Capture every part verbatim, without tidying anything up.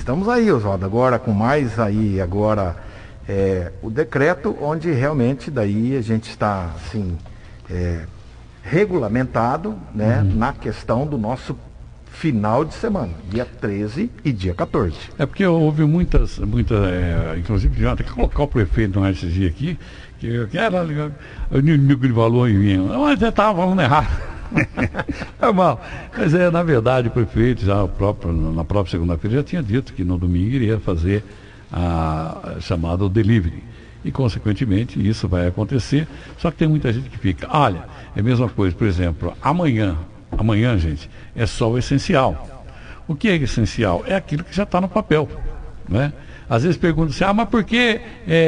estamos aí, Oswaldo, agora com mais aí, agora é, o decreto onde realmente daí a gente está, assim, é, regulamentado, né, uhum. na questão do nosso final de semana, dia treze e dia quatorze. É porque houve muitas, muitas é, inclusive, já tem que colocar o prefeito no S G aqui, que, que era o inimigo de valor em mim, mas você estava falando errado. Normal. Mas é, na verdade, o prefeito, já próprio, na própria segunda-feira, já tinha dito que no domingo iria fazer a, a chamada delivery. E, consequentemente, isso vai acontecer. Só que tem muita gente que fica, olha, é a mesma coisa, por exemplo, amanhã, amanhã, gente, é só o essencial. O que é essencial? É aquilo que já está no papel, né? Às vezes perguntam assim, ah, mas por que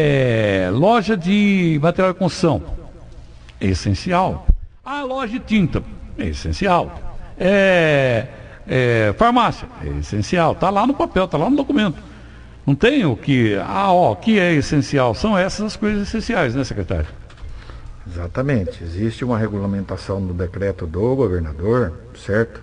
é, loja de material de construção? É essencial. Ah, loja de tinta, é essencial. É, é, farmácia, é essencial. Está lá no papel, está lá no documento. Não tem o que... Ah, ó, o que é essencial? São essas as coisas essenciais, né, secretário? Exatamente. Existe uma regulamentação no decreto do governador, certo?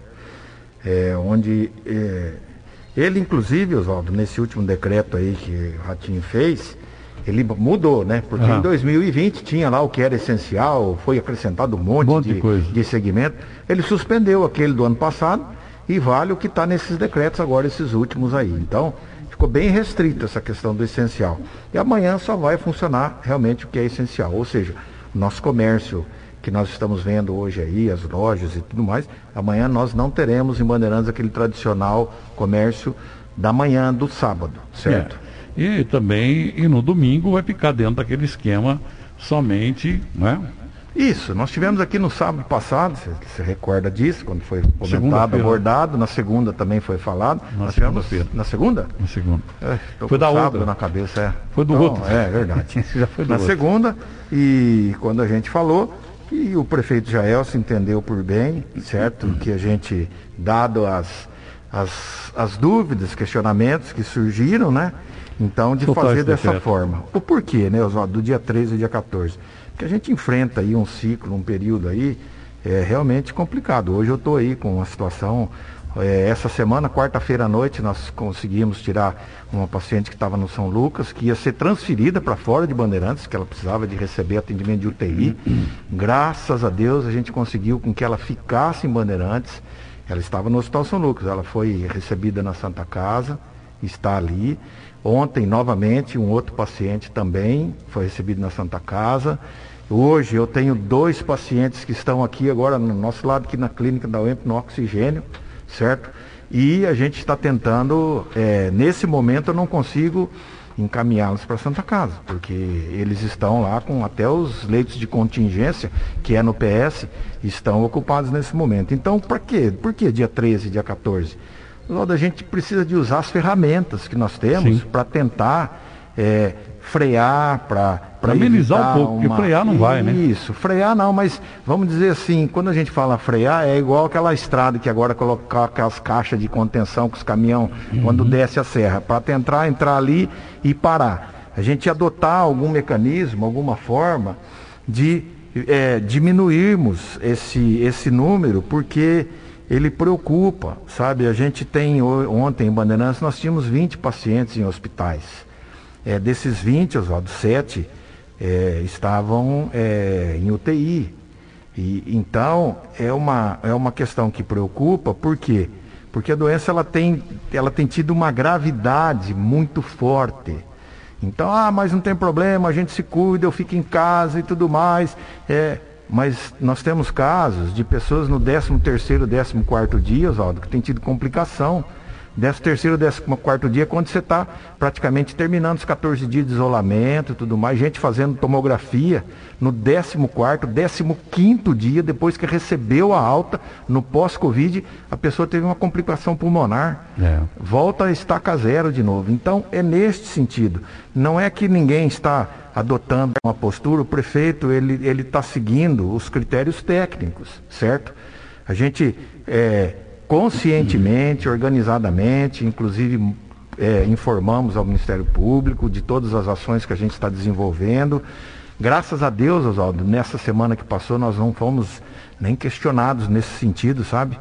É, onde... É, ele, inclusive, Oswaldo, nesse último decreto aí que o Ratinho fez... Ele mudou, né? Porque uhum. em dois mil e vinte tinha lá o que era essencial, foi acrescentado um monte, um monte de, de, coisa. de segmento. Ele suspendeu aquele do ano passado e vale o que está nesses decretos agora, esses últimos aí. Então, ficou bem restrito essa questão do essencial. E amanhã só vai funcionar realmente o que é essencial. Ou seja, o nosso comércio que nós estamos vendo hoje aí, as lojas e tudo mais, amanhã nós não teremos em Bandeirantes aquele tradicional comércio da manhã do sábado, certo? É. E também, e no domingo vai ficar dentro daquele esquema somente, né? Isso, nós tivemos aqui no sábado passado, você, você recorda disso, quando foi comentado, abordado, na segunda também foi falado. Na segunda-feira. Na segunda? Na segunda. É, foi da sábado outra. na cabeça, é. Foi do então, outro. É, verdade. Já foi do na outro. segunda, e quando a gente falou, e o prefeito Jael se entendeu por bem, certo? Que a gente, dado as, as, as dúvidas, questionamentos que surgiram, né? Então, de fazer dessa decreto. forma. O porquê, né, Oswaldo, do dia treze e dia quatorze? Porque a gente enfrenta aí um ciclo, um período aí, é realmente complicado. Hoje eu estou aí com uma situação, é, essa semana, quarta-feira à noite, nós conseguimos tirar uma paciente que estava no São Lucas, que ia ser transferida para fora de Bandeirantes, que ela precisava de receber atendimento de U T I. Graças a Deus a gente conseguiu com que ela ficasse em Bandeirantes. Ela estava no Hospital São Lucas, ela foi recebida na Santa Casa, está ali. Ontem, novamente, um outro paciente também foi recebido na Santa Casa. Hoje eu tenho dois pacientes que estão aqui agora no nosso lado, aqui na clínica da U E M P, no oxigênio, certo? E a gente está tentando, é, nesse momento eu não consigo encaminhá-los para a Santa Casa, porque eles estão lá com até os leitos de contingência, que é no P S, estão ocupados nesse momento. Então, para quê? Por que dia treze, dia quatorze? A gente precisa de usar as ferramentas que nós temos para tentar é, frear, para amenizar um pouco, uma... porque frear não vai, né? Isso, frear não, mas vamos dizer assim, quando a gente fala frear, é igual aquela estrada que agora colocar aquelas caixas de contenção com os caminhões uhum. quando desce a serra, para tentar entrar ali e parar. A gente adotar algum mecanismo, alguma forma de é, diminuirmos esse, esse número, porque ele preocupa, sabe? A gente tem, ontem em Bandeirantes, nós tínhamos vinte pacientes em hospitais. É, desses vinte, Oswaldo, sete é, estavam é, em U T I. E, então, é uma, é uma questão que preocupa, por quê? Porque a doença ela tem, ela tem tido uma gravidade muito forte. Então, ah, mas não tem problema, a gente se cuida, eu fico em casa e tudo mais. É... Mas nós temos casos de pessoas no décimo terceiro, décimo quarto dia, Oswaldo, que tem tido complicação. décimo terceiro, décimo quarto dia, quando você está praticamente terminando os quatorze dias de isolamento e tudo mais, gente fazendo tomografia no décimo quarto, décimo quinto dia, depois que recebeu a alta no pós-Covid, a pessoa teve uma complicação pulmonar, é. volta a estaca zero de novo. Então, é neste sentido. Não é que ninguém está adotando uma postura, o prefeito ele ele está seguindo os critérios técnicos, certo? A gente é, conscientemente, organizadamente, inclusive é, informamos ao Ministério Público de todas as ações que a gente está desenvolvendo. Graças a Deus, Oswaldo, nessa semana que passou nós não fomos nem questionados nesse sentido, sabe?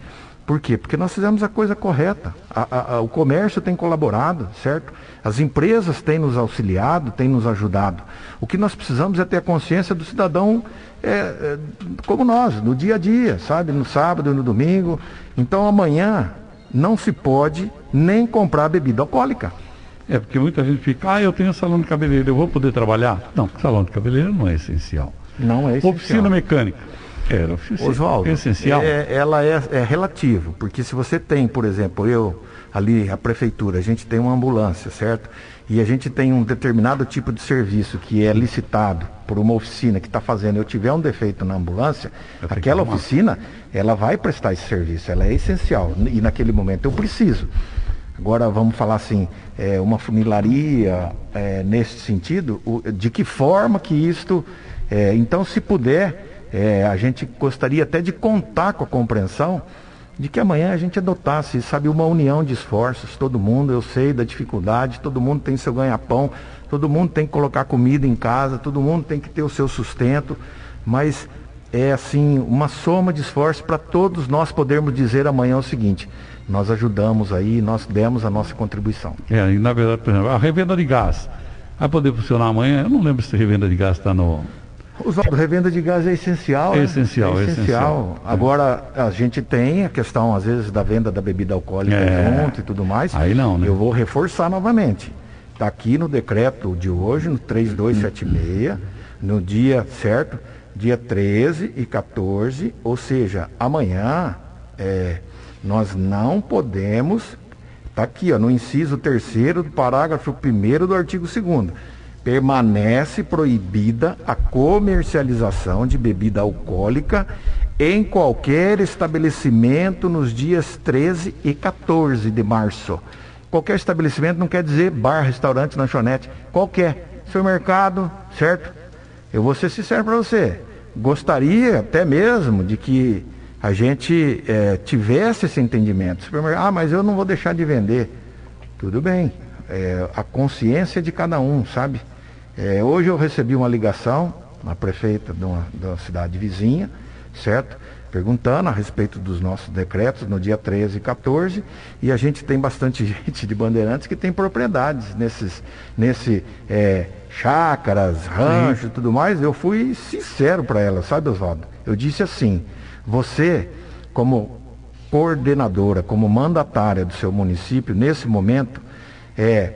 Por quê? Porque nós fizemos a coisa correta. A, a, a, o comércio tem colaborado, certo? As empresas têm nos auxiliado, têm nos ajudado. O que nós precisamos é ter a consciência do cidadão é, é, como nós, no dia a dia, sabe? No sábado e no domingo. Então amanhã não se pode nem comprar bebida alcoólica. É, porque muita gente fica, ah, eu tenho salão de cabeleireiro, eu vou poder trabalhar? Não, salão de cabeleireiro não é essencial. Não é essencial. Oficina mecânica. Era oficina, Oswaldo, é essencial. É, ela é, é relativo, porque se você tem, por exemplo, eu, ali, a prefeitura, a gente tem uma ambulância, certo? E a gente tem um determinado tipo de serviço que é licitado por uma oficina que está fazendo, eu tiver um defeito na ambulância, aquela oficina, ela vai prestar esse serviço, ela é essencial, e naquele momento eu preciso. Agora vamos falar assim, é, uma funilaria, é, nesse sentido, o, de que forma que isto, é, então se puder, é, a gente gostaria até de contar com a compreensão de que amanhã a gente adotasse, sabe, uma união de esforços, todo mundo, eu sei da dificuldade, todo mundo tem seu ganha-pão, todo mundo tem que colocar comida em casa, todo mundo tem que ter o seu sustento, mas é assim, uma soma de esforços para todos nós podermos dizer amanhã o seguinte, nós ajudamos aí, nós demos a nossa contribuição. É, e na verdade, por exemplo, a revenda de gás vai poder funcionar amanhã? Eu não lembro se a revenda de gás está no... Oswaldo, revenda de gás é essencial. É né? essencial, é é essencial. essencial. Agora, a gente tem a questão, às vezes, da venda da bebida alcoólica É. junto e tudo mais. Aí não, né? Eu vou reforçar novamente. Está aqui no decreto de hoje, no três dois sete seis, no dia, certo? Dia treze e quatorze, ou seja, amanhã, é, nós não podemos, está aqui, ó, no inciso terceiro do parágrafo primeiro do artigo segundo. Permanece proibida a comercialização de bebida alcoólica em qualquer estabelecimento nos dias treze e quatorze de março. Qualquer estabelecimento não quer dizer bar, restaurante, lanchonete, qualquer. Supermercado, certo? Eu vou ser sincero para você. Gostaria até mesmo de que a gente é, tivesse esse entendimento. Supermercado, ah, mas eu não vou deixar de vender. Tudo bem. É, a consciência de cada um, sabe? É, hoje eu recebi uma ligação, uma prefeita de uma, de uma cidade vizinha, certo? Perguntando a respeito dos nossos decretos no dia treze e quatorze, e a gente tem bastante gente de Bandeirantes que tem propriedades nesses, nesse é, chácaras, ranchos e tudo mais. Eu fui sincero para ela, sabe, Oswaldo? Eu disse assim, você, como coordenadora, como mandatária do seu município, nesse momento, é,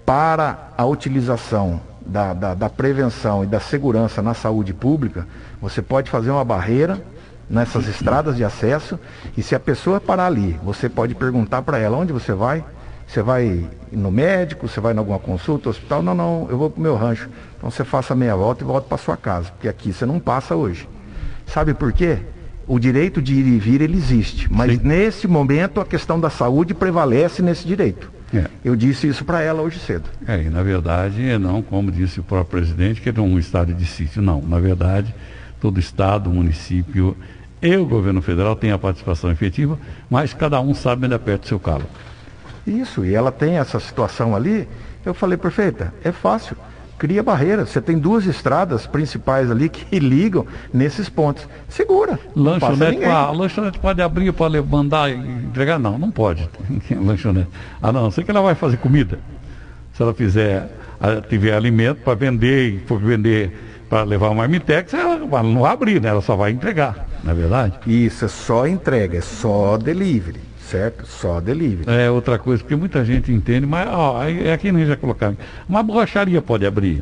para a utilização da, da, da prevenção e da segurança na saúde pública, você pode fazer uma barreira nessas estradas de acesso, e se a pessoa parar ali, você pode perguntar para ela, onde você vai? Você vai no médico, você vai em alguma consulta, hospital? Não, não, eu vou para o meu rancho. Então você faça meia volta e volta para sua casa, porque aqui você não passa hoje. Sabe por quê? O direito de ir e vir, ele existe, mas Sim. nesse momento a questão da saúde prevalece nesse direito. É. Eu disse isso para ela hoje cedo. É, e na verdade, não como disse o próprio presidente, que é um estado de sítio, não. Na verdade, todo estado, município e o governo federal tem a participação efetiva, mas cada um sabe onde aperta o seu calo. Isso, e ela tem essa situação ali, eu falei, perfeita, é fácil. Cria barreira. Você tem duas estradas principais ali que ligam nesses pontos. Segura. Lanchonete, a lanchonete pode abrir para mandar entregar? Não, não pode. Lanchonete. Ah, não, sei que ela vai fazer comida. Se ela fizer, tiver alimento para vender e for vender para levar uma marmitex, ela não vai abrir, né? Ela só vai entregar, não é verdade? Isso, é só entrega, é só delivery. Certo? Só delivery. É outra coisa, porque muita gente entende, mas ó, é aqui nem já colocaram. Uma borracharia pode abrir,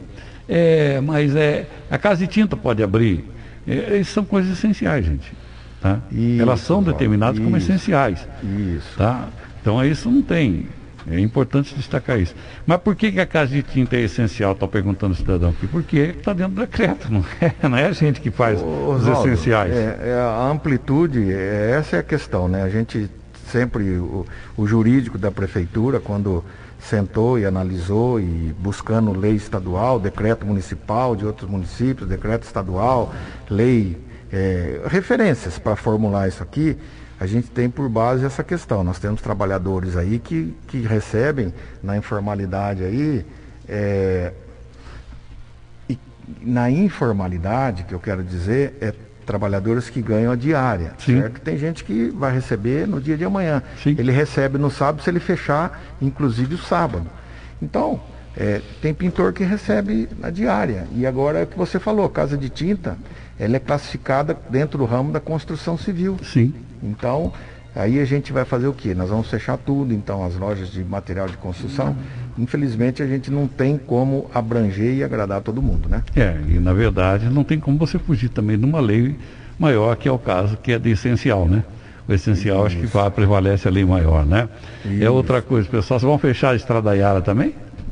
é, mas é, a casa de tinta pode abrir. É, são coisas essenciais, gente. Tá? Isso, elas são determinadas isso, como essenciais. Isso. Tá? Então isso não tem. É importante destacar isso. Mas por que, que a casa de tinta é essencial? Está perguntando o cidadão aqui. Porque está dentro do decreto, não é, não é a gente que faz Ô, os Oswaldo, essenciais. É, é a amplitude, é, essa é a questão, né? A gente sempre, o, o jurídico da prefeitura, quando sentou e analisou e buscando lei estadual, decreto municipal de outros municípios, decreto estadual, lei, é, referências para formular isso aqui, a gente tem por base essa questão. Nós temos trabalhadores aí que, que recebem na informalidade aí, é, e na informalidade, que eu quero dizer, é trabalhadores que ganham a diária, Sim. certo? Tem gente que vai receber no dia de amanhã. Sim. Ele recebe no sábado se ele fechar, inclusive o sábado. Então, é, tem pintor que recebe na diária. E agora é o que você falou, casa de tinta, ela é classificada dentro do ramo da construção civil. Sim. Então, aí a gente vai fazer o quê? Nós vamos fechar tudo, então, as lojas de material de construção. Infelizmente, a gente não tem como abranger e agradar todo mundo, né? É, e na verdade não tem como você fugir também de uma lei maior, que é o caso que é de essencial, né? O essencial Isso. acho que vai, prevalece a lei maior, né? Isso. É outra coisa, pessoal, vocês vão fechar a Estrada Iara também?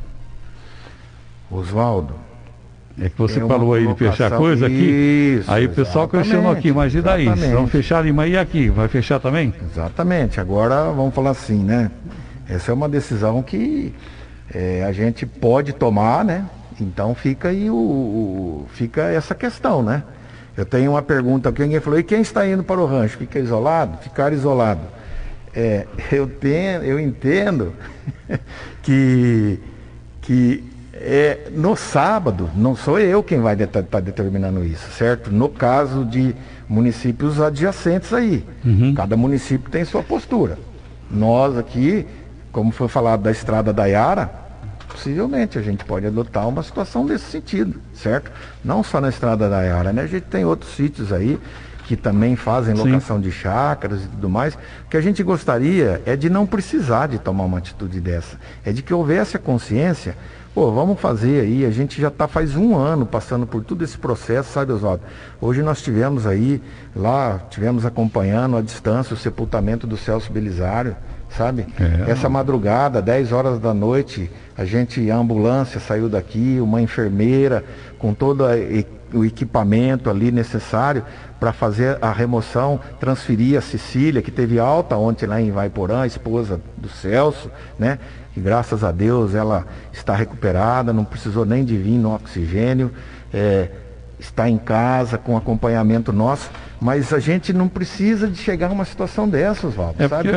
Oswaldo. É que você falou aí de fechar coisa aqui, Isso, aí o pessoal questionou aqui, mas e daí? Vocês vão fechar ali, mas e aqui? Vai fechar também? Exatamente, agora vamos falar assim, né? Essa é uma decisão que é, a gente pode tomar, né? Então fica aí o, o, fica essa questão, né? Eu tenho uma pergunta aqui, alguém falou, e quem está indo para o rancho? Fica isolado? Ficar isolado. É, eu, tenho, eu entendo que, que é, no sábado, não sou eu quem vai estar de, tá determinando isso, certo? No caso de municípios adjacentes aí, uhum. Cada município tem sua postura. Nós aqui, como foi falado da Estrada da Iara, possivelmente a gente pode adotar uma situação desse sentido, certo? Não só na Estrada da Iara, né? A gente tem outros sítios aí que também fazem locação Sim. de chácaras e tudo mais. O que a gente gostaria é de não precisar de tomar uma atitude dessa. É de que houvesse a consciência, pô, vamos fazer aí, a gente já está faz um ano passando por todo esse processo, sabe, Oswaldo? Hoje nós tivemos aí, lá, tivemos acompanhando à distância o sepultamento do Celso Belisário, sabe? É. Essa madrugada, dez horas da noite, a gente, a ambulância saiu daqui, uma enfermeira com todo a, o equipamento ali necessário para fazer a remoção, transferir a Cecília, que teve alta ontem lá em Ivaiporã, a esposa do Celso, né? E graças a Deus ela está recuperada, não precisou nem de vir no oxigênio, é, está em casa com acompanhamento nosso. Mas a gente não precisa de chegar a uma situação dessa, Oswaldo, é sabe? É,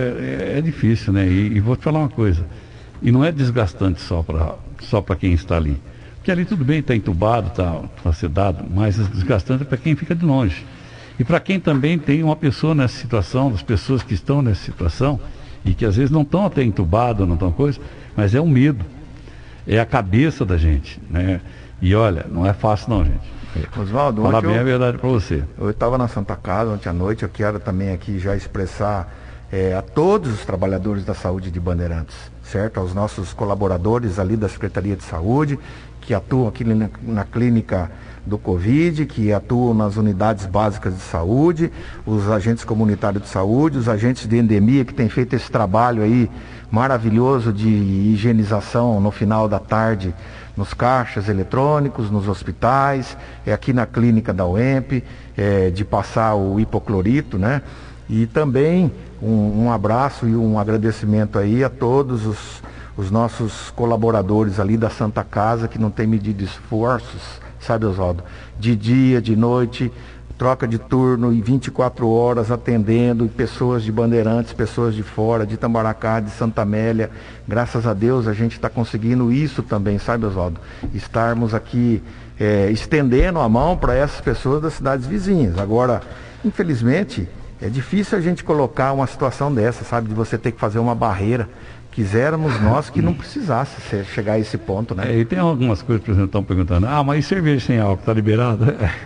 é, é difícil, né? E, e vou te falar uma coisa, e não é desgastante só para só para quem está ali. Porque ali tudo bem, está entubado, está tá sedado, mas é desgastante para quem fica de longe. E para quem também tem uma pessoa nessa situação, das pessoas que estão nessa situação, e que às vezes não estão até entubados, não estão coisa, mas é um medo. É a cabeça da gente, né? E olha, não é fácil não, gente. Oswaldo, falar bem eu, a verdade para você. Eu estava na Santa Casa ontem à noite, eu quero também aqui já expressar é, a todos os trabalhadores da saúde de Bandeirantes, certo? Aos nossos colaboradores ali da Secretaria de Saúde, que atuam aqui na, na clínica do Covid, que atuam nas unidades básicas de saúde, os agentes comunitários de saúde, os agentes de endemia que têm feito esse trabalho aí maravilhoso de higienização no final da tarde, nos caixas eletrônicos, nos hospitais, é aqui na clínica da U E M P, é, de passar o hipoclorito, né? E também um, um abraço e um agradecimento aí a todos os, os nossos colaboradores ali da Santa Casa, que não têm medido esforços, sabe, Oswaldo? De dia, de noite, troca de turno e vinte e quatro horas atendendo pessoas de Bandeirantes, pessoas de fora, de Itamaracá, de Santa Amélia. Graças a Deus a gente está conseguindo isso também, sabe, Oswaldo? Estarmos aqui é, estendendo a mão para essas pessoas das cidades vizinhas. Agora, infelizmente, é difícil a gente colocar uma situação dessa, sabe? De você ter que fazer uma barreira. Quiséramos nós que não precisasse chegar a esse ponto, né? É, e tem algumas coisas, por exemplo, estão perguntando, ah, mas e cerveja sem álcool, está liberado?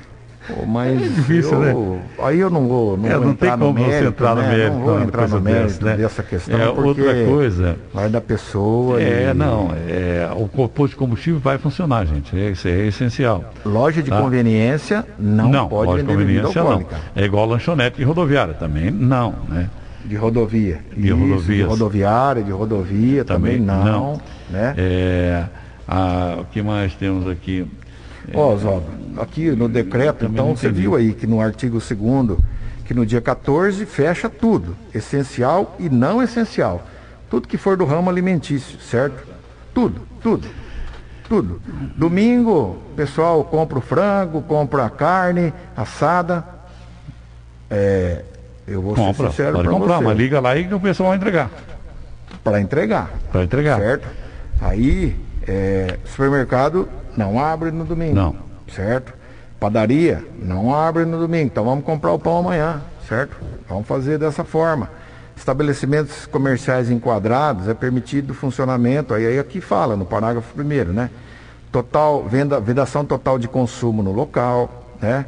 Pô, mas é difícil, eu, né? Aí eu não vou, não é, vou não entrar tem como no mérito, você entrar né? no mérito, não vou entrar no mérito dessa, né? dessa questão, é, porque outra coisa, vai da pessoa. É, e... não, é, o posto de combustível vai funcionar, gente, é, isso é essencial. Loja de tá? conveniência não, não pode loja de vender bebida conveniência alcoólica. Não. É igual lanchonete de rodoviária, também não, né? De rodovia. De Isso, rodovias. De rodoviária, de rodovia também, também não, não. Né? É, a, o que mais temos aqui? Ó, oh, Oswaldo, aqui no decreto, então você viu aí que no artigo segundo, que no dia quatorze fecha tudo, essencial e não essencial. Tudo que for do ramo alimentício, certo? Tudo, tudo, tudo. Domingo, o pessoal compra o frango, compra a carne assada. É, eu vou compra, ser sincero pode pra comprar, você. Mas liga lá e que o pessoal vai entregar. Para entregar. Para entregar. Certo? Aí, é, supermercado não abre no domingo. Não. Certo? padaria não abre no domingo, então vamos comprar o pão amanhã, certo? Vamos fazer dessa forma. Estabelecimentos comerciais enquadrados é permitido o funcionamento, aí, aí aqui fala no parágrafo primeiro, né? Total, venda, vedação total de consumo no local, né?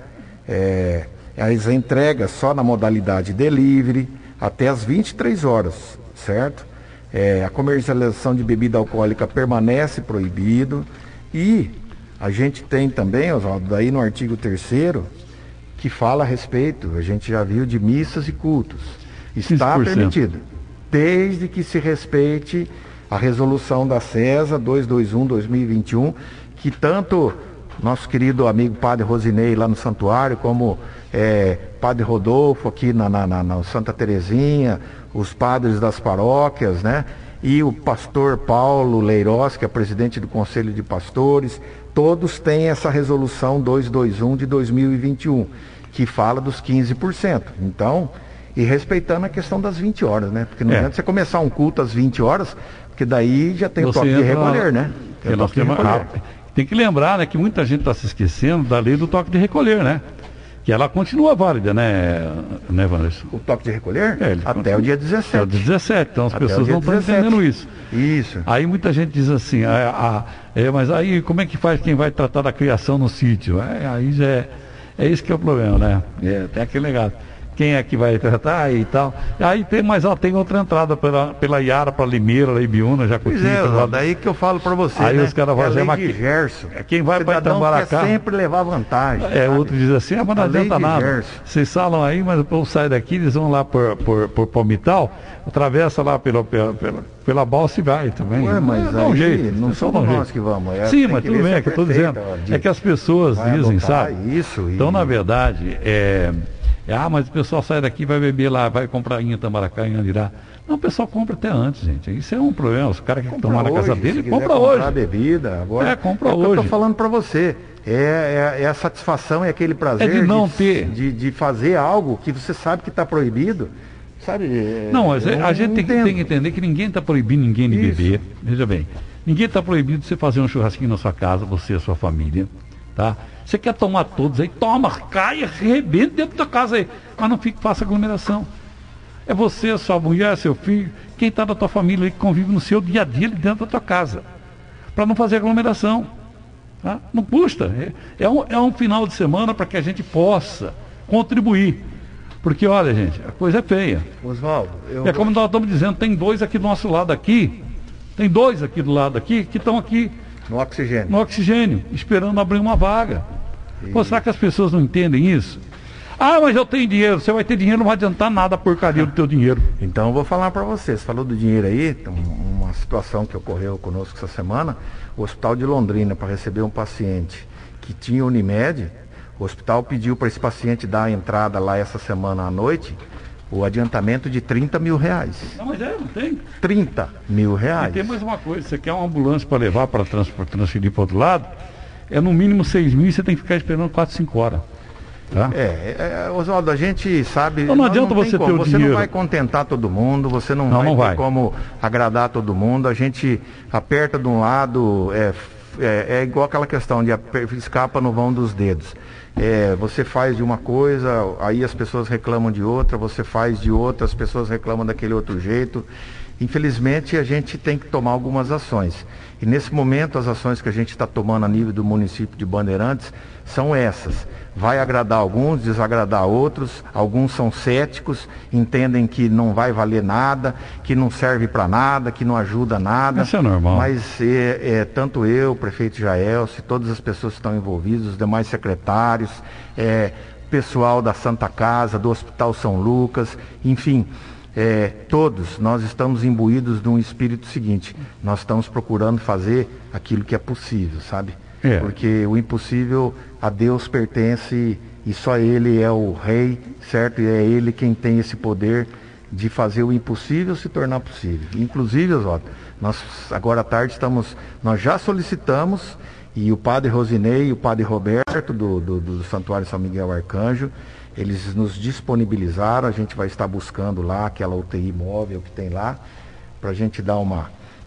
É, as entregas só na modalidade delivery, até as vinte e três horas, certo? É, a comercialização de bebida alcoólica permanece proibido e a gente tem também, Oswaldo, daí no artigo terceiro, que fala a respeito, a gente já viu, de missas e cultos. Está permitido, desde que se respeite a resolução da CESA dois dois um barra dois mil e vinte e um, que tanto nosso querido amigo Padre Rosinei lá no santuário, como é, Padre Rodolfo aqui na, na, na, na Santa Terezinha, os padres das paróquias, né? E o pastor Paulo Leiroz, que é presidente do Conselho de Pastores, todos têm essa resolução duzentos e vinte e um de dois mil e vinte e um, que fala dos quinze por cento. Então, e respeitando a questão das vinte horas, né? Porque não É. adianta você começar um culto às vinte horas, porque daí já tem Você o toque de entra recolher, na- né? Tem É, o nós toque de temos- recolher. ah, tem que lembrar, né, que muita gente está se esquecendo da lei do toque de recolher, né? Que ela continua válida, né, né, Vanessa? O toque de recolher? É, ele até continua. o dia Até o dezessete. dezessete, então as Até o pessoas dia não estão dezessete. entendendo isso. Isso. Aí muita gente diz assim, ah, ah, é, mas aí como é que faz quem vai tratar da criação no sítio? É, aí já é, é isso que é o problema, né? É, tem aquele negócio. Quem é que vai tratar e tal. Aí tem, mas ó, tem outra entrada pela, pela Iara para Limeira, lá Ibiúna, Jacutinga. Pois é, pela- Oswaldo, daí que eu falo pra você, Aí né? os caras é a falam, lei mas de que- Gerson. é, quem vai O pra cidadão Itamaracá- quer sempre levar vantagem. É, sabe? outro diz assim, ah, mas não A lei adianta de nada. Gerson. Vocês falam aí, mas o povo sai daqui, eles vão lá por, por, por Palmital, atravessa lá pela, pela, pela, pela balsa e vai também. Ué, mas É, dá um aí jeito, não é só somos dar um nós jeito. que vamos. é, Sim, tem mas que tudo ver bem, se é que eu estou prefeita, dizendo. ó, de- É que as pessoas vai dizem, adotar sabe? Isso. e- Então, na verdade, é, é, ah, mas o pessoal sai daqui, vai beber lá, vai comprar em Itamaracá, em Andirá. Não, o pessoal compra até antes, gente. Isso é um problema. Se o cara quer Compra tomar na casa hoje, dele, se quiser compra comprar hoje. bebida, agora. É, compra é o que eu hoje. tô falando pra você. É, é, é a satisfação, é aquele prazer É de não ter. De, de fazer algo que você sabe que está proibido. Sabe? é, Não, mas eu a gente tem que, entendo. tem que entender que ninguém está proibindo ninguém de Isso. beber. Veja bem, ninguém está proibindo de você fazer um churrasquinho na sua casa, você e a sua família, tá? Você quer tomar todos aí, toma, caia, arrebenta dentro da casa aí, mas não fique, faça aglomeração. É você, sua mulher, seu filho, quem está da tua família aí, que convive no seu dia a dia ali dentro da tua casa, para não fazer aglomeração. Tá? Não custa. É, é, um, é um final de semana para que a gente possa contribuir. Porque, olha, gente, a coisa é feia. Oswaldo, eu. É como nós estamos dizendo, tem dois aqui do nosso lado aqui, tem dois aqui do lado aqui, que estão aqui No oxigênio. no oxigênio, esperando abrir uma vaga. Pô, será que as pessoas não entendem isso? Ah, mas eu tenho dinheiro, você vai ter dinheiro, não vai adiantar nada a porcaria do teu dinheiro. Então eu vou falar para você, você falou do dinheiro aí, tem um- uma situação que ocorreu conosco essa semana, o Hospital de Londrina, para receber um paciente que tinha Unimed, o hospital pediu para esse paciente dar a entrada lá essa semana à noite, o adiantamento de trinta mil reais. Não, mas é, não tem. trinta mil E reais. tem mais uma coisa, você quer uma ambulância para levar, para trans, pra transferir para outro lado, é no mínimo seis mil e você tem que ficar esperando quatro, cinco horas. Tá? É, é, Oswaldo, a gente sabe. Então não adianta tem você ter como, o Você dinheiro. não vai contentar todo mundo, você não, Não, vai não ter vai. como agradar todo mundo. A gente aperta de um lado, é, é, é igual aquela questão de aper- escapa no vão dos dedos. É, você faz de uma coisa, aí as pessoas reclamam de outra, você faz de outra, as pessoas reclamam daquele outro jeito. Infelizmente, a gente tem que tomar algumas ações. E nesse momento, as ações que a gente está tomando a nível do município de Bandeirantes são essas. Vai agradar alguns, desagradar outros. Alguns são céticos, entendem que não vai valer nada, que não serve para nada, que não ajuda nada. Isso é normal. Mas é, é, tanto eu, o prefeito Jaelce, todas as pessoas que estão envolvidas, os demais secretários, é, pessoal da Santa Casa, do Hospital São Lucas, enfim... É, todos nós estamos imbuídos de um espírito seguinte, nós estamos procurando fazer aquilo que é possível, sabe? É. Porque o impossível a Deus pertence e só Ele é o rei, certo? E é Ele quem tem esse poder de fazer o impossível se tornar possível. Inclusive, Oswaldo, nós agora à tarde estamos, nós já solicitamos, e o padre Rosinei e o padre Roberto do, do, do Santuário São Miguel Arcanjo, eles nos disponibilizaram, a gente vai estar buscando lá aquela U T I móvel que tem lá, para a gente dar uma,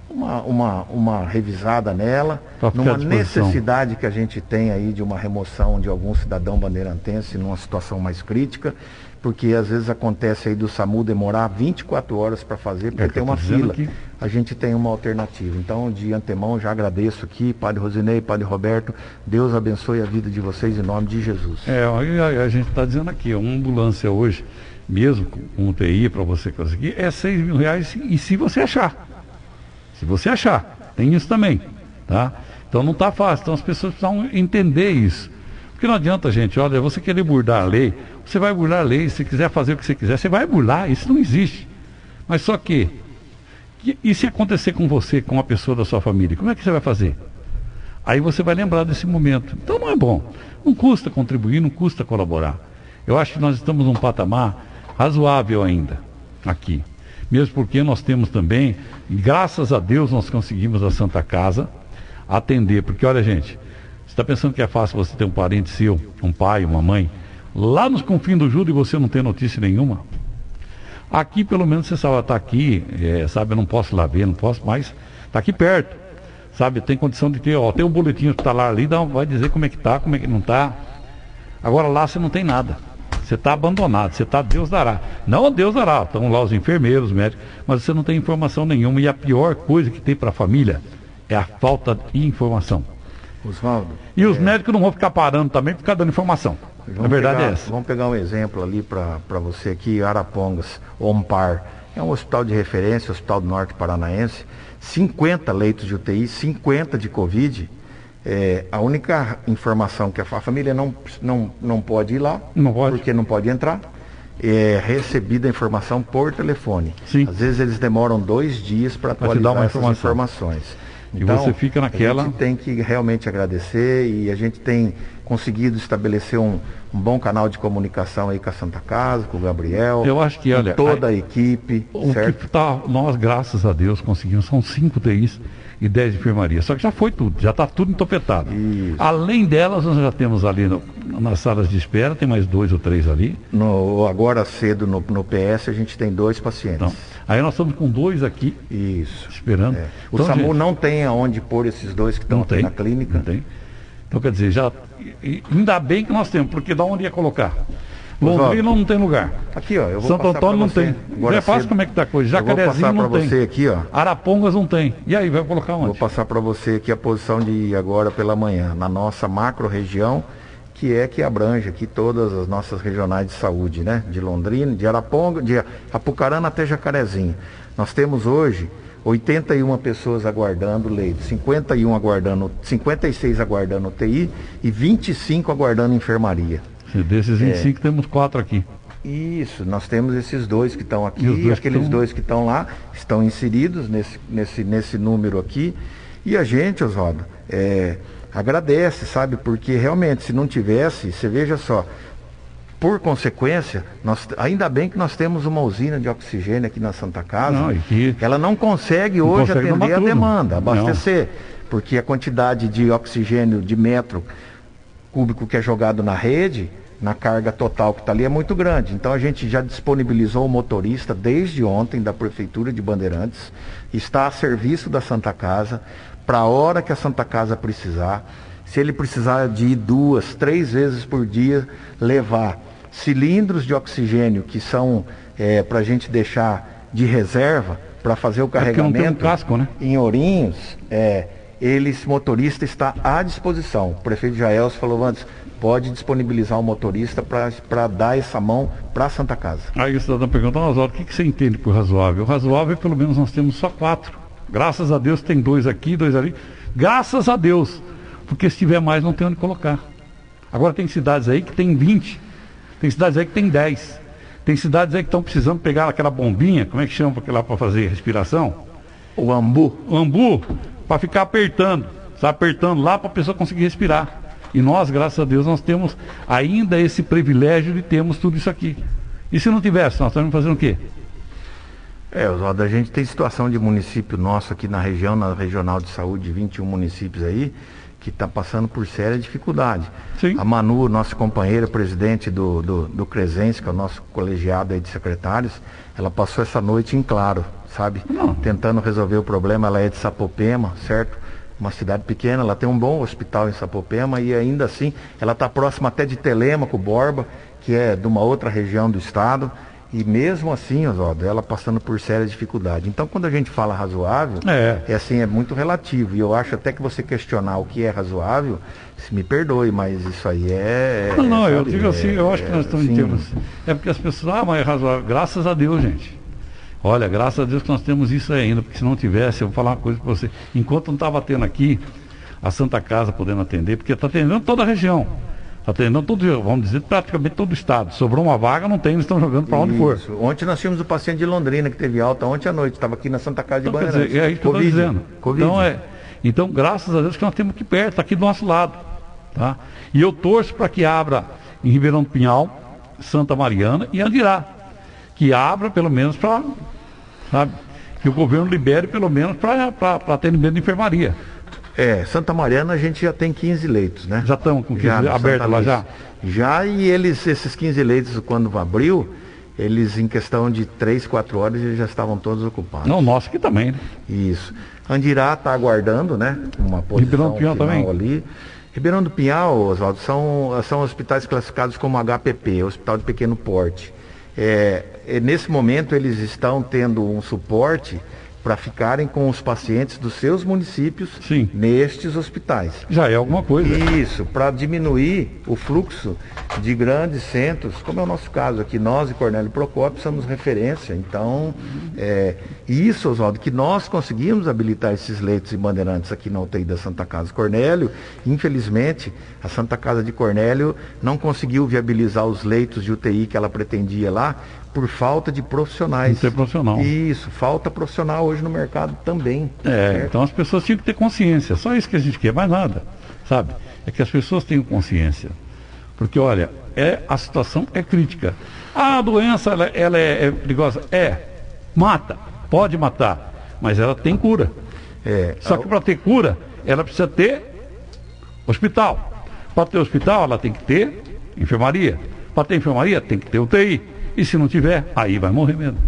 uma, uma, uma revisada nela, numa necessidade que a gente tem aí de uma remoção de algum cidadão bandeirantense numa situação mais crítica, porque às vezes acontece aí do SAMU demorar vinte e quatro horas para fazer, porque é tem uma fila. Aqui. A gente tem uma alternativa. Então, de antemão, já agradeço aqui, Padre Rosinei, Padre Roberto, Deus abençoe a vida de vocês em nome de Jesus. É, a, a gente está dizendo aqui, uma ambulância hoje, mesmo com U T I para você conseguir, é seis mil reais, e se você achar. Se você achar, tem isso também, tá? Então não está fácil, então as pessoas precisam entender isso. Porque não adianta, gente, olha, você querer burlar a lei, você vai burlar a lei, se quiser fazer o que você quiser, você vai burlar, isso não existe. Mas só que, e se acontecer com você, com uma pessoa da sua família, como é que você vai fazer? Aí você vai lembrar desse momento. Então não é bom, não custa contribuir, não custa colaborar. Eu acho que nós estamos num patamar razoável ainda, aqui. Mesmo porque nós temos também, e graças a Deus nós conseguimos a Santa Casa atender, porque olha gente, você está pensando que é fácil você ter um parente seu, um pai, uma mãe, lá nos confins do Júlio e você não tem notícia nenhuma? Aqui pelo menos você sabe, está aqui, é, sabe, eu não posso ir lá ver, não posso, mas está aqui perto, sabe, tem condição de ter, ó, tem um boletim hospitalar ali, dá, vai dizer como é que está, como é que não está. Agora lá você não tem nada. Você está abandonado, você está, Deus dará. Não, Deus dará, estão lá os enfermeiros, os médicos, mas você não tem informação nenhuma. E a pior coisa que tem para a família é a falta de informação. Oswaldo. E os é... médicos não vão ficar parando também, ficar dando informação. Vamos a verdade pegar, é essa. Vamos pegar um exemplo ali para você aqui, Arapongas, Ompar. É um hospital de referência, Hospital do Norte Paranaense. cinquenta leitos de U T I, cinquenta de Covid. É, a única informação que a família não, não, não pode ir lá, não pode. Porque não pode entrar, é recebida a informação por telefone. Sim. Às vezes eles demoram dois dias para atualizar essas informação. informações. Então, e você fica naquela... a gente tem que realmente agradecer e a gente tem conseguido estabelecer um, um bom canal de comunicação aí com a Santa Casa, com o Gabriel, eu acho que, olha, com toda a, a equipe. O certo? que tá, nós, graças a Deus, conseguimos, são cinco U T Is e dez enfermarias. Só que já foi tudo, já está tudo entopetado. Isso. Além delas, nós já temos ali no, nas salas de espera, tem mais dois ou três ali. No, agora cedo no, no P S a gente tem dois pacientes. Então, aí nós estamos com dois aqui. Isso. Esperando. É. O então, SAMU gente, não tem aonde pôr esses dois que estão aqui tem, na clínica. Não tem. Então quer dizer, já. E, ainda bem que nós temos, porque dá onde ia colocar. Londrina não tem lugar. Aqui, ó, eu vou Santo Antônio não tem. Agora é fácil como é que tá a coisa. Jacarezinho não tem. Você aqui, ó. Arapongas não tem. E aí, vai colocar onde? Vou passar para você aqui a posição de agora pela manhã, na nossa macro região, que é que abrange aqui todas as nossas regionais de saúde, né? De Londrina, de Araponga, de Apucarana até Jacarezinho. Nós temos hoje oitenta e uma pessoas aguardando leito, cinquenta e um aguardando, cinquenta e seis aguardando U T I e vinte e cinco aguardando enfermaria. Desses vinte e cinco, é, temos quatro aqui. Isso, nós temos esses dois que estão aqui, e dois aqueles que tão... dois que estão lá, estão inseridos nesse, nesse, nesse número aqui. E a gente, Oswaldo, é, agradece, sabe? Porque realmente, se não tivesse, você veja só, por consequência, nós, ainda bem que nós temos uma usina de oxigênio aqui na Santa Casa. Não, e que... Ela não consegue não hoje consegue atender a demanda, abastecer. Não. Porque a quantidade de oxigênio de metro cúbico que é jogado na rede, na carga total que está ali, é muito grande. Então a gente já disponibilizou o motorista desde ontem da Prefeitura de Bandeirantes, está a serviço da Santa Casa, para a hora que a Santa Casa precisar. Se ele precisar de ir duas, três vezes por dia, levar cilindros de oxigênio que são é, para a gente deixar de reserva, para fazer o carregamento é não tem um casco, né? Em Ourinhos, é, ele, esse motorista está à disposição. O prefeito Jaels falou antes, pode disponibilizar o motorista para dar essa mão para a Santa Casa. Aí o cidadão pergunta, Oswaldo, o que, que você entende por razoável? O razoável, pelo menos nós temos só quatro. Graças a Deus tem dois aqui, dois ali. Graças a Deus, porque se tiver mais não tem onde colocar. Agora tem cidades aí que tem vinte, tem cidades aí que tem dez. Tem cidades aí que estão precisando pegar aquela bombinha, como é que chama lá para fazer respiração? O ambu. O ambu, para ficar apertando, está apertando lá para a pessoa conseguir respirar. E nós, graças a Deus, nós temos ainda esse privilégio de termos tudo isso aqui. E se não tivesse, nós estamos fazendo o quê? É, Oswaldo, a gente tem situação de município nosso aqui na região, na Regional de Saúde, vinte e um municípios aí, que está passando por séria dificuldade. Sim. A Manu, nossa companheira, presidente do, do, do Crescense, que é o nosso colegiado aí de secretários, ela passou essa noite em claro, sabe? Não. Tentando resolver o problema. Ela é de Sapopema, certo? Uma cidade pequena, ela tem um bom hospital em Sapopema e ainda assim ela está próxima até de Telêmaco, Borba, que é de uma outra região do estado. E mesmo assim, Oswaldo, ela passando por séria dificuldade. Então, quando a gente fala razoável, É. é assim, é muito relativo. E eu acho até que você questionar o que é razoável, se me perdoe, mas isso aí é... Não, não, é, eu sabe, digo assim, eu acho que nós estamos assim, em termos. É porque as pessoas, ah, mas é razoável. Graças a Deus, gente. Olha, graças a Deus que nós temos isso ainda, porque se não tivesse, eu vou falar uma coisa para você. Enquanto não estava tendo aqui a Santa Casa podendo atender, porque está atendendo toda a região. Está atendendo todo, vamos dizer, praticamente todo o estado. Sobrou uma vaga, não tem, eles estão jogando para onde for. Isso. Ontem nós tínhamos o paciente de Londrina que teve alta ontem à noite, estava aqui na Santa Casa de Então, quer Bandeirantes. dizer, é isso que eu estou dizendo. Covid. Então, é, então, graças a Deus que nós temos aqui perto, está aqui do nosso lado. Tá? E eu torço para que abra em Ribeirão do Pinhal, Santa Mariana e Andirá. Que abra pelo menos para, sabe, que o governo libere pelo menos para atendimento de enfermaria. É, Santa Mariana a gente já tem quinze leitos, né? Já estão com quinze Já, abertos lá já? Já, e eles, esses quinze leitos, quando abriu, eles em questão de três, quatro horas, eles já estavam todos ocupados. Não, nossa aqui também, né? Isso. Andirá está aguardando, né? Uma posição Ribeirão do Pinhal final também? ali. Ribeirão do Pinhal, Oswaldo, são, são hospitais classificados como H P P, Hospital de Pequeno Porte. É, é, nesse momento eles estão tendo um suporte para ficarem com os pacientes dos seus municípios. Sim. Nestes hospitais. Já é alguma coisa. Isso, para diminuir o fluxo de grandes centros, como é o nosso caso aqui, nós e Cornélio Procópio somos referência. Então, é, isso, Oswaldo, que nós conseguimos habilitar esses leitos em Bandeirantes aqui na U T I da Santa Casa Cornélio. Infelizmente, a Santa Casa de Cornélio não conseguiu viabilizar os leitos de U T I que ela pretendia lá, por falta de profissionais. Não tem profissional. Isso, falta profissional hoje no mercado também. É, certo? então as pessoas tinham que ter consciência, só isso que a gente quer, mais nada, sabe? É que as pessoas tenham consciência. Porque, olha, é, a situação é crítica. Ah, a doença, ela, ela é, é perigosa? É, mata, pode matar, mas ela tem cura. É, Só que para ter cura, ela precisa ter hospital. Para ter hospital, ela tem que ter enfermaria. Para ter enfermaria, tem que ter U T I. E se não tiver, aí vai morrer mesmo.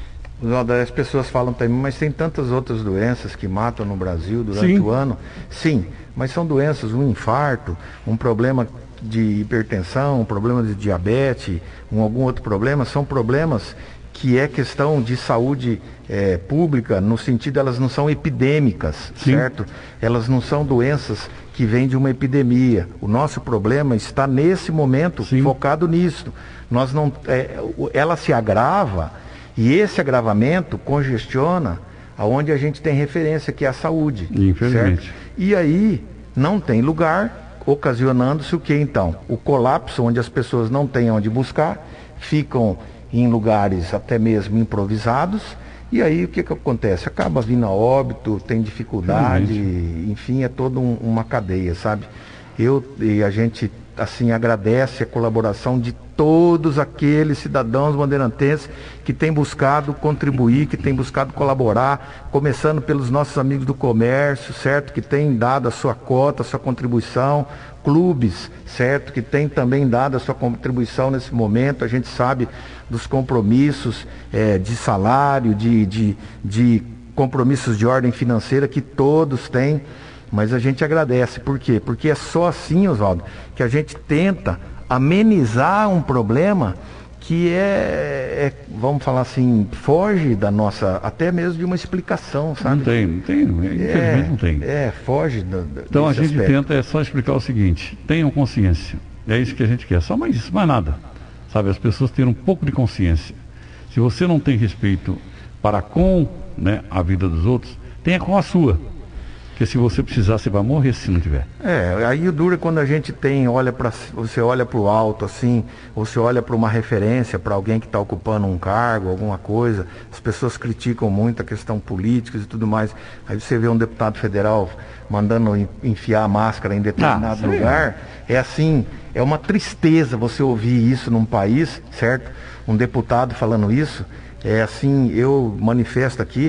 As pessoas falam também, mas tem tantas outras doenças que matam no Brasil durante Sim. o ano. Sim, mas são doenças, um infarto, um problema de hipertensão, um problema de diabetes, um, algum outro problema, são problemas que é questão de saúde é, pública, no sentido elas não são epidêmicas, Sim. certo? Elas não são doenças que vêm de uma epidemia. O nosso problema está nesse momento Sim. focado nisso. Nós não, é, ela se agrava e esse agravamento congestiona aonde a gente tem referência, que é a saúde. Infelizmente. Certo? E aí não tem lugar, ocasionando-se o que então? O colapso, onde as pessoas não têm onde buscar, ficam em lugares até mesmo improvisados, e aí o que, que acontece? Acaba vindo a óbito, tem dificuldade, Realmente. enfim, é toda um, uma cadeia, sabe? Eu e a gente assim agradece a colaboração de todos aqueles cidadãos bandeirantenses que têm buscado contribuir, que têm buscado colaborar, começando pelos nossos amigos do comércio, certo? Que têm dado a sua cota, a sua contribuição, clubes, certo? Que têm também dado a sua contribuição nesse momento. A gente sabe dos compromissos é, de salário, de, de, de compromissos de ordem financeira que todos têm. Mas a gente agradece. Por quê? Porque é só assim, Oswaldo, que a gente tenta amenizar um problema que é, é, vamos falar assim, foge da nossa, até mesmo de uma explicação, sabe? Não tem, não tem, infelizmente é, não tem. É, foge do, do, Então a gente aspecto. tenta é só explicar o seguinte, tenham consciência. É isso que a gente quer, só mais isso, mais nada. Sabe, as pessoas terem um pouco de consciência. Se você não tem respeito para com, né, a vida dos outros, tenha com a sua. Porque se você precisar, você vai morrer se não tiver. É, aí o duro é quando a gente tem, olha para você olha para o alto assim, ou você olha para uma referência, para alguém que está ocupando um cargo, alguma coisa, as pessoas criticam muito a questão política e tudo mais. Aí você vê um deputado federal mandando enfiar a máscara em determinado ah, lugar, é assim, é uma tristeza você ouvir isso num país, certo? Um deputado falando isso, é assim, eu manifesto aqui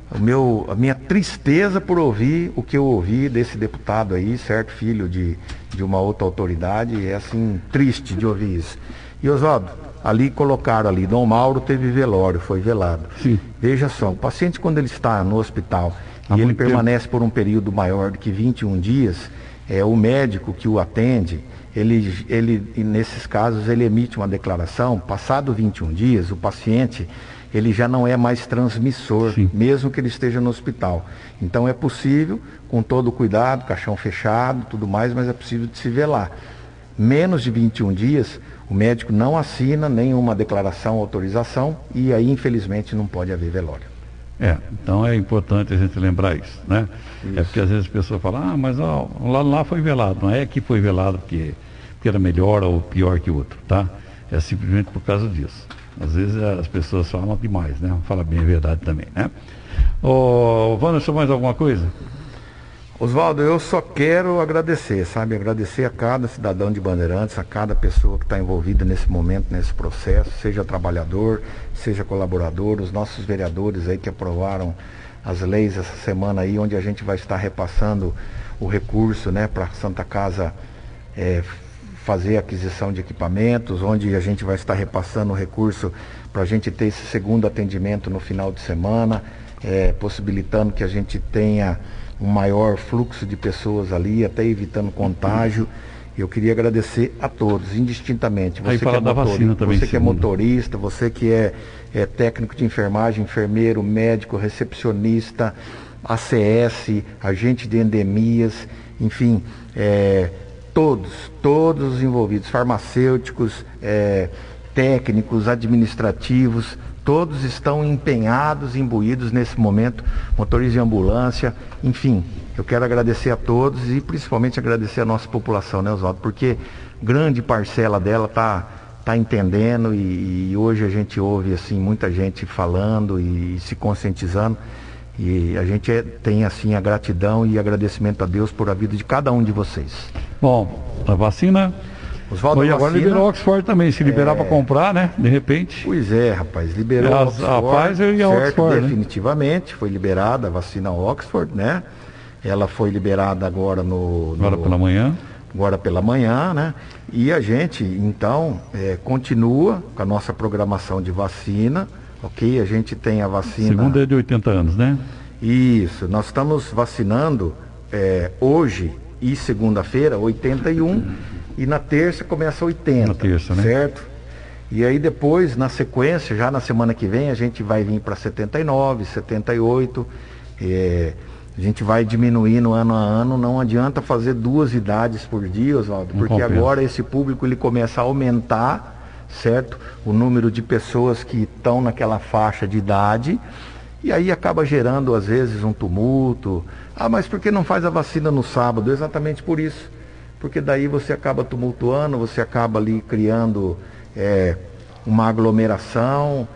o meu, a minha tristeza por ouvir o que eu ouvi desse deputado aí, certo, filho de, de uma outra autoridade, é assim, triste de ouvir isso. E Oswaldo, ali colocaram ali, Dom Mauro teve velório, foi velado. Sim. Veja só, o paciente quando ele está no hospital Há e ele muito permanece por um período maior do que vinte e um dias, é, o médico que o atende, ele, ele, nesses casos, ele emite uma declaração, passado vinte e um dias, o paciente, ele já não é mais transmissor, Sim. mesmo que ele esteja no hospital. Então é possível, com todo o cuidado, caixão fechado, tudo mais, mas é possível de se velar. Menos de vinte e um dias, o médico não assina nenhuma declaração, autorização, e aí, infelizmente, não pode haver velório. É, então é importante a gente lembrar isso, né? Isso. É porque às vezes as pessoas falam, ah, mas ó, lá, lá foi velado. Não é que foi velado porque, porque era melhor ou pior que o outro, tá? É simplesmente por causa disso. Às vezes as pessoas falam demais, né? Fala bem a verdade também, né? Ô, Wanderson, mais alguma coisa? Oswaldo, eu só quero agradecer, sabe? Agradecer a cada cidadão de Bandeirantes, a cada pessoa que está envolvida nesse momento, nesse processo, seja trabalhador, seja colaborador, os nossos vereadores aí que aprovaram as leis essa semana aí, onde a gente vai estar repassando o recurso, né, para a Santa Casa é, fazer aquisição de equipamentos, onde a gente vai estar repassando o recurso para a gente ter esse segundo atendimento no final de semana, é, possibilitando que a gente tenha um maior fluxo de pessoas ali, até evitando contágio. Eu queria agradecer a todos, indistintamente. Você, que é, motorista, também, você que é motorista, você que é, é técnico de enfermagem, enfermeiro, médico, recepcionista, A C S, agente de endemias, enfim, é, todos, todos os envolvidos, farmacêuticos, é, técnicos, administrativos, todos estão empenhados, imbuídos nesse momento, motoristas de ambulância, enfim, eu quero agradecer a todos e principalmente agradecer a nossa população, né, Oswaldo? Porque grande parcela dela está tá entendendo e, e hoje a gente ouve assim, muita gente falando e, e se conscientizando e a gente é, tem assim a gratidão e agradecimento a Deus por a vida de cada um de vocês. Bom, a vacina... Oswaldo, e agora vacina, liberou Oxford também, se liberar é... para comprar, né? De repente. Pois é, rapaz, liberou a, a Oxford, a Pfizer e a certo, Oxford, definitivamente, né? Foi liberada a vacina Oxford, né? Ela foi liberada agora no... no... Agora pela manhã. Agora pela manhã, né? E a gente, então, é, continua com a nossa programação de vacina, ok? A gente tem a vacina... Segunda é de oitenta anos, né? Isso, nós estamos vacinando é, hoje e segunda-feira, oitenta e um, e na terça começa oitenta, na terça, né? Certo? E aí depois, na sequência, já na semana que vem, a gente vai vir para setenta e nove, setenta e oito, é, a gente vai diminuindo ano a ano, não adianta fazer duas idades por dia, Oswaldo, porque agora esse público ele começa a aumentar, certo? O número de pessoas que estão naquela faixa de idade, e aí acaba gerando às vezes um tumulto. Ah, mas por que não faz a vacina no sábado? Exatamente por isso. Porque daí você acaba tumultuando, você acaba ali criando é, uma aglomeração.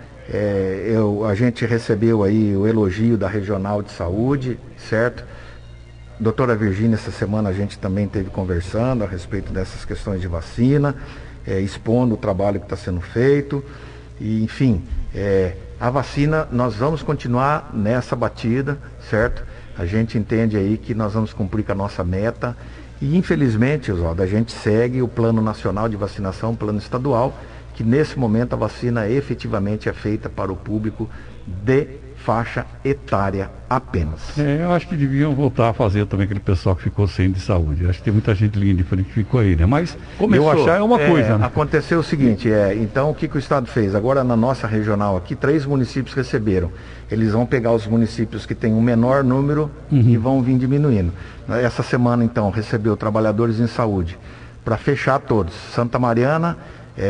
É, eu, a gente recebeu aí o elogio da Regional de Saúde, certo? Doutora Virgínia, essa semana a gente também esteve conversando a respeito dessas questões de vacina, é, expondo o trabalho que está sendo feito. E, enfim, é, a vacina, nós vamos continuar nessa batida, certo? A gente entende aí que nós vamos cumprir com a nossa meta. E infelizmente, Oswaldo, a gente segue o Plano Nacional de Vacinação, o Plano Estadual, que nesse momento a vacina efetivamente é feita para o público de faixa etária apenas. É, eu acho que deviam voltar a fazer também aquele pessoal que ficou sem de saúde. Eu acho que tem muita gente linha diferente que ficou aí, né? Mas Começou, eu achar é uma é, coisa, né? Aconteceu o seguinte, é, então o que, que o Estado fez? Agora na nossa regional aqui, três municípios receberam. Eles vão pegar os municípios que têm um menor número uhum. e vão vir diminuindo. Essa semana, então, recebeu trabalhadores em saúde para fechar todos. Santa Mariana,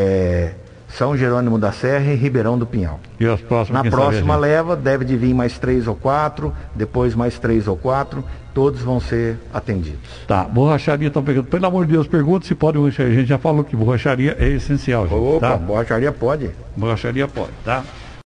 é, São Jerônimo da Serra e Ribeirão do Pinhal. E as próximas, Na próxima leva deve de vir mais três ou quatro, depois mais três ou quatro, todos vão ser atendidos. Tá, borracharia estão pegando. Pelo amor de Deus, pergunta se pode borracharia. A gente já falou que borracharia é essencial, gente. Opa, tá? borracharia pode. Borracharia pode, tá?